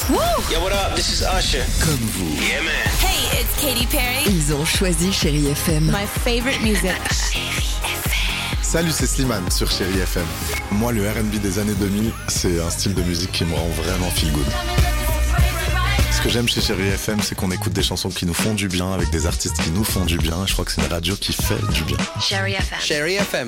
Woo! Yo, what up? This is Usher. Comme vous. Yeah, man. Hey, it's Katy Perry. Ils ont choisi Chérie FM. My favorite music. Salut, c'est Slimane sur Chérie FM. Moi, le R&B des années 2000, c'est un style de musique qui me rend vraiment feel good. Ce que j'aime chez Chérie FM, c'est qu'on écoute des chansons qui nous font du bien, avec des artistes qui nous font du bien. Je crois que c'est une radio qui fait du bien. Chérie FM. Chérie FM.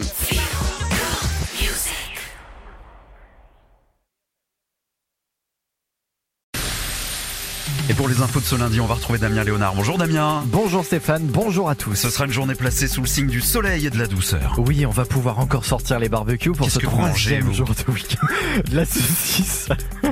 Et pour les infos de ce lundi, on va retrouver Damien Léonard. Bonjour Damien. Bonjour Stéphane, bonjour à tous. Ce sera une journée placée sous le signe du soleil et de la douceur. Oui, on va pouvoir encore sortir les barbecues pour Qu'est-ce ce que vous mangez, troisième vous jour de week-end. De la saucisse.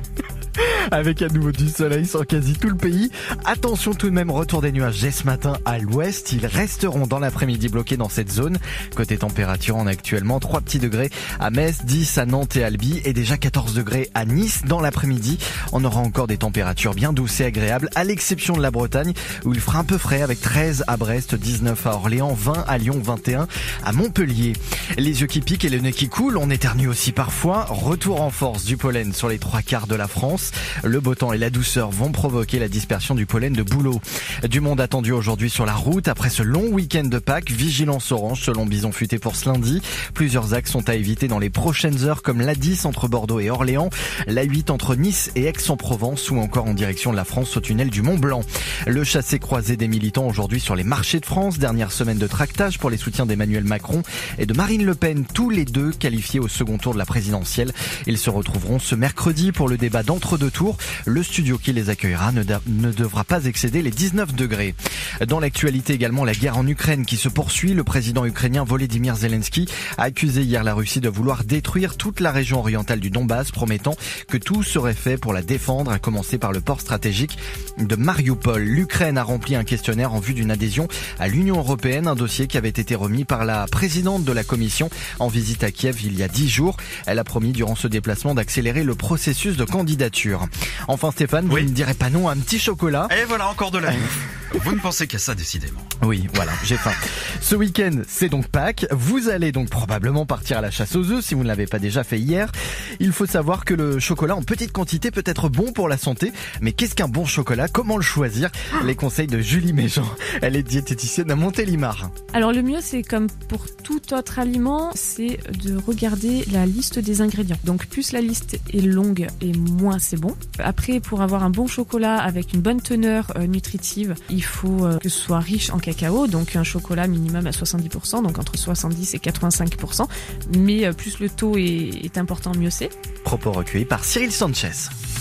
Avec à nouveau du soleil sur quasi tout le pays. Attention tout de même, retour des nuages dès ce matin à l'ouest. Ils resteront dans l'après-midi bloqués dans cette zone. Côté température, on a actuellement 3 petits degrés à Metz, 10 à Nantes et Albi et déjà 14 degrés à Nice. Dans l'après-midi, on aura encore des températures bien douces et agréables, à l'exception de la Bretagne où il fera un peu frais avec 13 à Brest, 19 à Orléans, 20 à Lyon, 21 à Montpellier. Les yeux qui piquent et le nez qui coule, on éternue aussi parfois. Retour en force du pollen sur les 3/4 de la France. Le beau temps et la douceur vont provoquer la dispersion du pollen de bouleau. Du monde attendu aujourd'hui sur la route après ce long week-end de Pâques. Vigilance orange selon Bison Futé pour ce lundi. Plusieurs axes sont à éviter dans les prochaines heures comme l'A10 entre Bordeaux et Orléans, l'A8 entre Nice et Aix-en-Provence ou encore en direction de la France au tunnel du Mont-Blanc. Le chassé-croisé des militants aujourd'hui sur les marchés de France. Dernière semaine de tractage pour les soutiens d'Emmanuel Macron et de Marine Le Pen, tous les deux qualifiés au second tour de la présidentielle. Ils se retrouveront ce mercredi pour le débat d'entre-deux tours. Le studio qui les accueillera ne devra pas excéder les 19 degrés. Dans l'actualité également, la guerre en Ukraine qui se poursuit. Le président ukrainien Volodymyr Zelensky a accusé hier la Russie de vouloir détruire toute la région orientale du Donbass, promettant que tout serait fait pour la défendre, à commencer par le port stratégique de Mariupol. L'Ukraine a rempli un questionnaire en vue d'une adhésion à l'Union européenne, un dossier qui avait été remis par la présidente de la Commission en visite à Kiev il y a 10 jours. Elle a promis durant ce déplacement d'accélérer le processus de candidature. Enfin Stéphane, vous ne direz pas non à un petit chocolat. Et voilà encore de la bouffe. Vous ne pensez qu'à ça décidément. Oui, voilà, j'ai faim. Ce week-end, c'est donc Pâques. Vous allez donc probablement partir à la chasse aux œufs si vous ne l'avez pas déjà fait hier. Il faut savoir que le chocolat en petite quantité peut être bon pour la santé. Mais qu'est-ce qu'un bon chocolat? Comment le choisir? Les conseils de Julie Méjean. Elle est diététicienne à Montélimar. Alors le mieux, c'est comme pour tout autre aliment, c'est de regarder la liste des ingrédients. Donc plus la liste est longue et moins c'est bon. Après, pour avoir un bon chocolat avec une bonne teneur nutritive, il faut que ce soit riche en cacao, donc un chocolat minimum à 70%, donc entre 70 et 85%. Mais plus le taux est important, mieux c'est. Propos recueillis par Cyril Sanchez.